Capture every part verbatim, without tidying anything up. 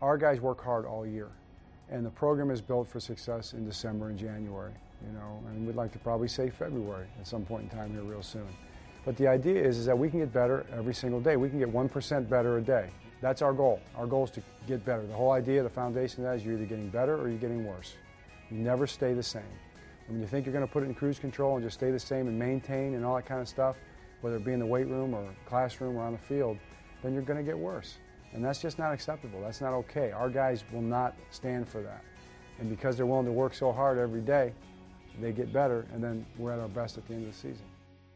our guys work hard all year, and the program is built for success in December and January, you know, and we'd like to probably say February at some point in time here real soon. But the idea is, is that we can get better every single day. We can get one percent better a day. That's our goal. Our goal is to get better. The whole idea, the foundation of that is you're either getting better or you're getting worse. You never stay the same. And when you think you're going to put it in cruise control and just stay the same and maintain and all that kind of stuff, whether it be in the weight room or classroom or on the field, then you're going to get worse. And that's just not acceptable. That's not okay. Our guys will not stand for that. And because they're willing to work so hard every day, they get better, and then we're at our best at the end of the season.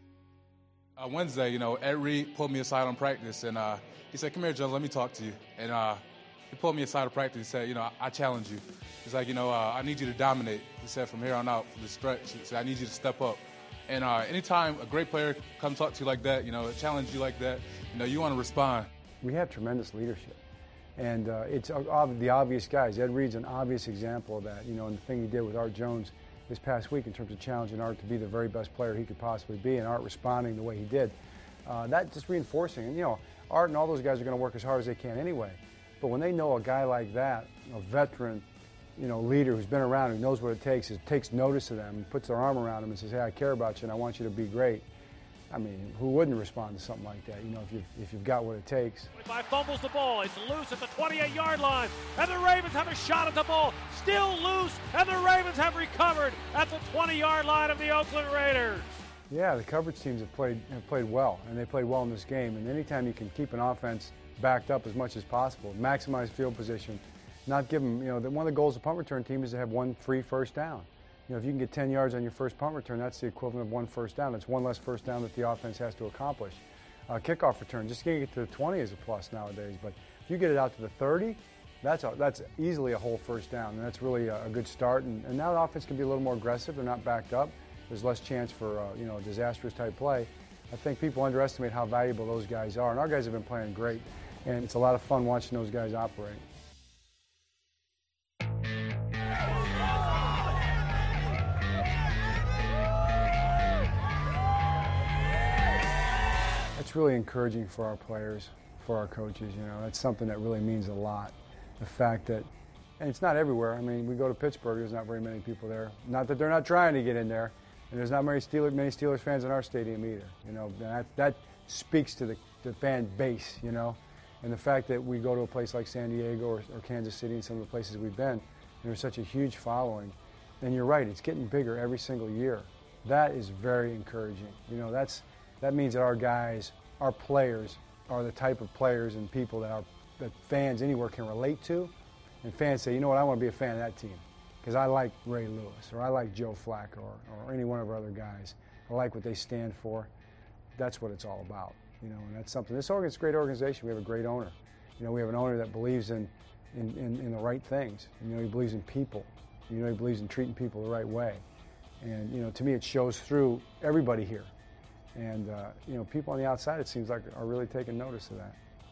Uh, Wednesday, you know, Ed Reed pulled me aside on practice, and uh, he said, "Come here, Joe, let me talk to you." And uh, he pulled me aside of practice and said, "You know, I, I challenge you." He's like, "You know, uh, I need you to dominate." He said, "From here on out, for the stretch, he said, I need you to step up." And uh, anytime a great player comes talk to you like that, you know, challenge you like that, you know, you want to respond. We have tremendous leadership, and uh, it's uh, the obvious guys. Ed Reed's an obvious example of that, you know, and the thing he did with Art Jones this past week in terms of challenging Art to be the very best player he could possibly be, and Art responding the way he did. Uh, that just reinforcing, and you know, Art and all those guys are going to work as hard as they can anyway. But when they know a guy like that, a veteran, you know, leader who's been around, who knows what it takes, is, takes notice of them, puts their arm around them and says, "Hey, I care about you and I want you to be great." I mean, who wouldn't respond to something like that, you know, if you've, if you've got what it takes. twenty-five fumbles the ball. It's loose at the twenty-eight-yard line. And the Ravens have a shot at the ball. Still loose. And the Ravens have recovered at the twenty-yard line of the Oakland Raiders. Yeah, the coverage teams have played, have played well, and they played well in this game. And anytime you can keep an offense backed up as much as possible, maximize field position, not give them, you know, the, one of the goals of the punt return team is to have one free first down. You know, if you can get ten yards on your first punt return, that's the equivalent of one first down. It's one less first down that the offense has to accomplish. Uh, kickoff return, just getting it to the twenty is a plus nowadays. But if you get it out to the thirty, that's a, that's easily a whole first down, and that's really a, a good start. And, and now the offense can be a little more aggressive. They're not backed up. There's less chance for uh, you know, disastrous type play. I think people underestimate how valuable those guys are, and our guys have been playing great. And it's a lot of fun watching those guys operate. It's really encouraging for our players, for our coaches, you know. That's something that really means a lot. The fact that, and it's not everywhere. I mean, we go to Pittsburgh, there's not very many people there. Not that they're not trying to get in there, and there's not many Steelers, many Steelers fans in our stadium either. You know, that, that speaks to the, the fan base, you know. And the fact that we go to a place like San Diego or, or Kansas City and some of the places we've been, and there's such a huge following. And you're right, it's getting bigger every single year. That is very encouraging. You know, that's, that means that our guys, our players, are the type of players and people that, our, that fans anywhere can relate to. And fans say, you know what, I want to be a fan of that team because I like Ray Lewis or I like Joe Flacco or, or any one of our other guys. I like what they stand for. That's what it's all about. You know, and that's something. This organ, it's a great organization. We have a great owner. You know, we have an owner that believes in, in, in, in the right things. You know, he believes in people. You know, he believes in treating people the right way. And, you know, to me, it shows through everybody here. And, uh, you know, people on the outside, it seems like, are really taking notice of that.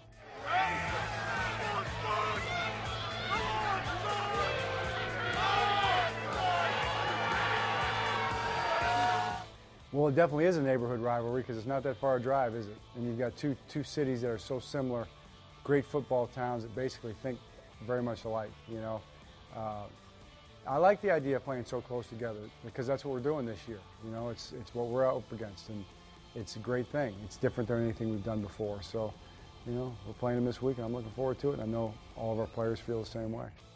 Well, it definitely is a neighborhood rivalry because it's not that far a drive, is it? And you've got two, two cities that are so similar, great football towns that basically think very much alike, you know. Uh, I like the idea of playing so close together because that's what we're doing this year. You know, it's, it's what we're up against, and it's a great thing. It's different than anything we've done before. So, you know, we're playing them this week, and I'm looking forward to it, and I know all of our players feel the same way.